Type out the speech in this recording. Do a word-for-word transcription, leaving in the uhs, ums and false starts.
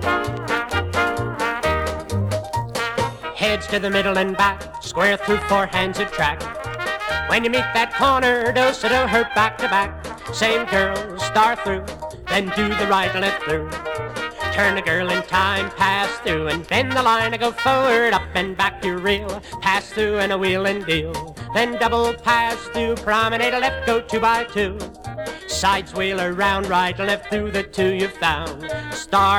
Heads to the middle and back, square through four hands of track. When you meet that corner, dose it'll hurt back to back. Same girl, star through, then do the right and left through. Turn a girl in time, pass through, and bend the line and go forward, up and back you reel. Pass through and a wheel and deal. Then double pass through, promenade a left, go two by two. Sides wheel around, right and left through the two you've found. Star